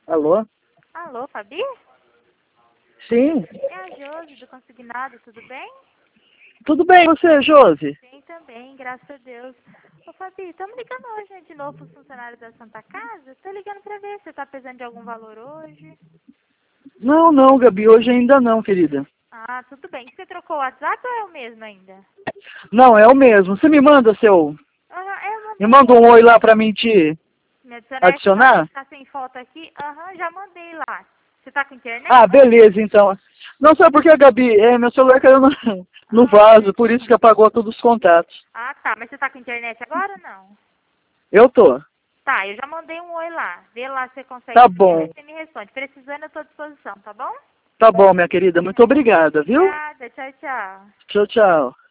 Alô? Alô, Fabi? Sim. É a Josi do Consignado, tudo bem? Tudo bem, você, Josi? Bem também, graças a Deus. Ô, Fabi, estamos ligando hoje, né, de novo para os funcionários da Santa Casa. Tô ligando para ver se você tá precisando de algum valor hoje. Não, não, Gabi, hoje ainda não, querida. Ah, tudo bem. Você trocou o WhatsApp ou é o mesmo ainda? Não, é o mesmo. Você me manda seu... Aham, eu Me mandei. manda um oi lá pra mim te Me adicionar, é que adicionar? tá sem foto aqui. Aham, já mandei lá. Você tá com internet? Ah, beleza, então. Não, sabe por que, Gabi? Meu celular caiu no Ah, vaso, por isso que apagou todos os contatos. tá. Mas você tá com internet agora ou não? Eu tô. Tá, eu já mandei um oi lá. Vê lá se você consegue Tá ver, aí bom. você me responde. Precisando, eu tô à disposição, tá bom? Tá bom, minha querida. Muito obrigada, viu? Obrigada, tchau, tchau. Tchau, tchau.